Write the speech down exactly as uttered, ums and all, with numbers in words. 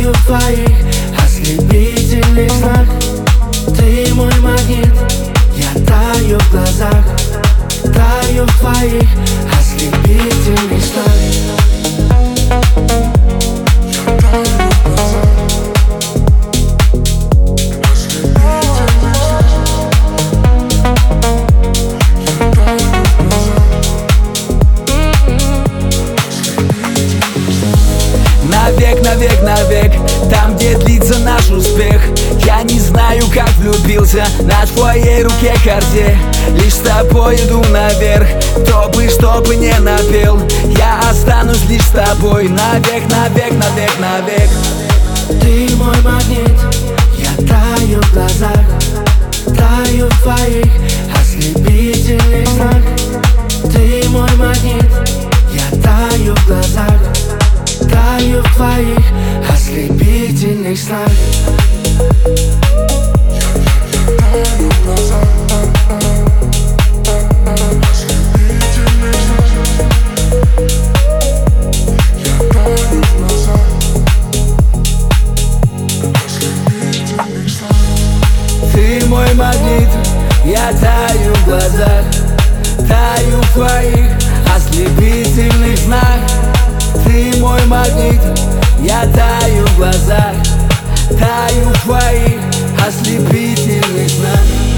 таю в твоих ослепительных снах. Ты мой магнит, я таю в глазах, таю в твоих ослепительных снах. Навек, навек, навек, там, где длится наш успех. Я не знаю, как влюбился на твоей руке карте. Лишь с тобой иду наверх, кто бы, что бы не напел, я останусь лишь с тобой. Навек, навек, навек, навек. Ты мой магнит, я таю в глазах, таю в твоих ослепительных снах. Ты мой магнит, я таю в глазах, таю в твоих ослепительных снах. Ты мой магнит, я таю в глазах, таю в твоих ослепительных снах. Ты мой магнит, я таю в глазах, таю в твоих ослепительных снах.